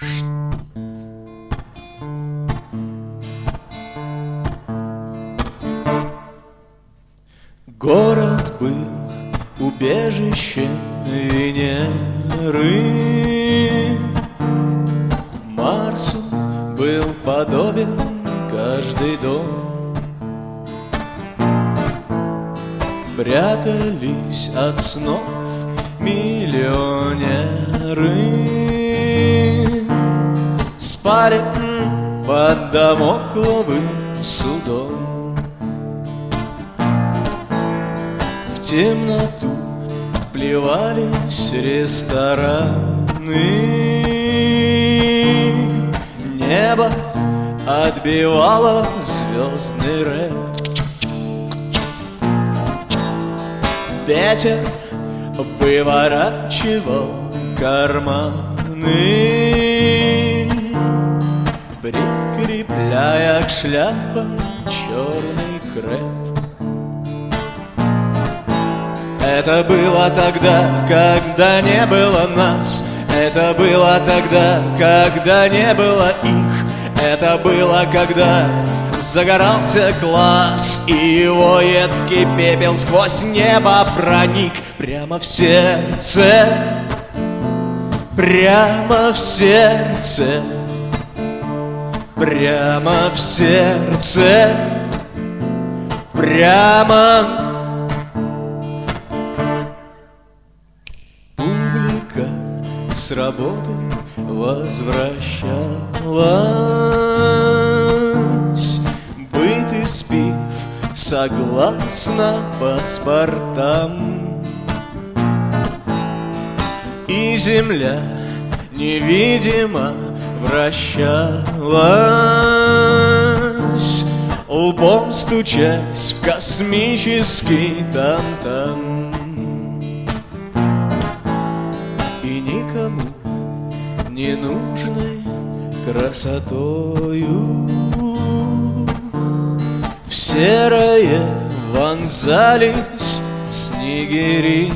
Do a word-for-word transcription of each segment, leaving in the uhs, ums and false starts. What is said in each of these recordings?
Город был убежищем Венеры, Марсу был подобен каждый дом. Прятались от снов миллионеры, спали под дамокловым судом. В темноту плевались рестораны, небо отбивало звездный рэп. Ветер выворачивал карманы, прикрепляя к шляпам черный крэп. Это было тогда, когда не было нас. Это было тогда, когда не было их. Это было, когда загорался класс, и его едкий пепел сквозь небо проник прямо в сердце, прямо в сердце, прямо в сердце, прямо. Публика с работы возвращалась, быт и спив согласно паспортам, и земля невидимо вращалась, лбом стучась в космический там-там. И никому не нужной красотою в серое вонзались снегири,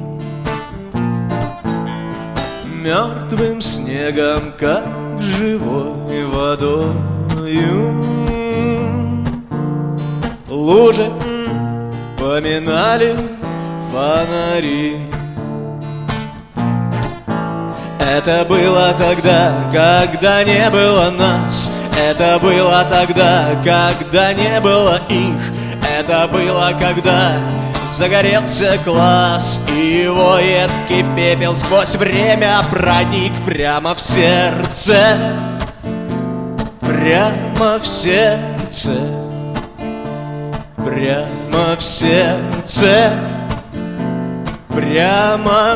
мертвым снегом, как живой водою. Лужи поминали фонари. Это было тогда, когда не было нас. Это было тогда, когда не было их. Это было, когда загорелся класс, и его едкий пепел сквозь время проник прямо в сердце, прямо в сердце, прямо в сердце, прямо.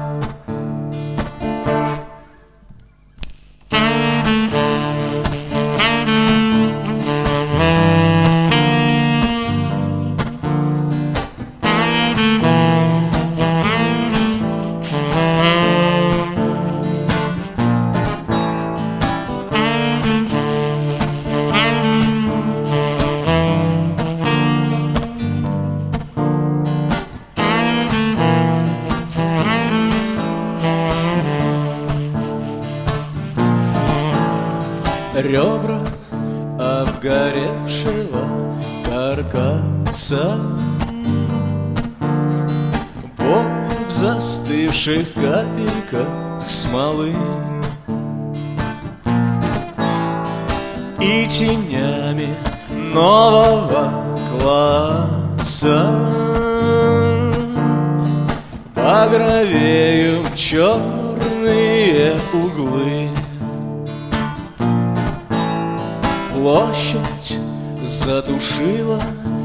Ребра обгоревшего каркаса, боль в застывших капельках смолы, и тенями нового класса багровеют черные углы. Площадь затушила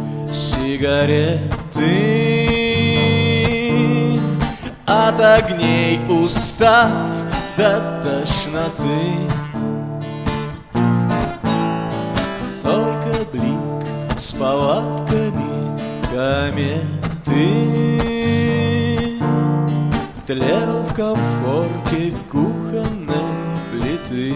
сигареты, от огней устав до тошноты. Только блик с повадками кометы тлел в комфорте кухонной плиты.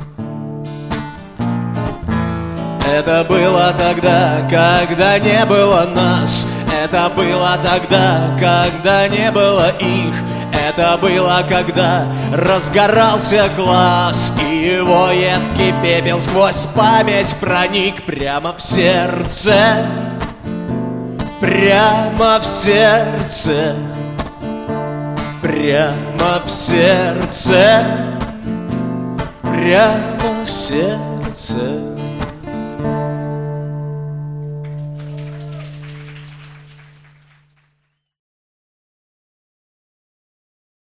Это было тогда, когда не было нас. Это было тогда, когда не было их. Это было, когда разгорался класс, и его едкий пепел сквозь память проник прямо в сердце, прямо в сердце, прямо в сердце, прямо в сердце.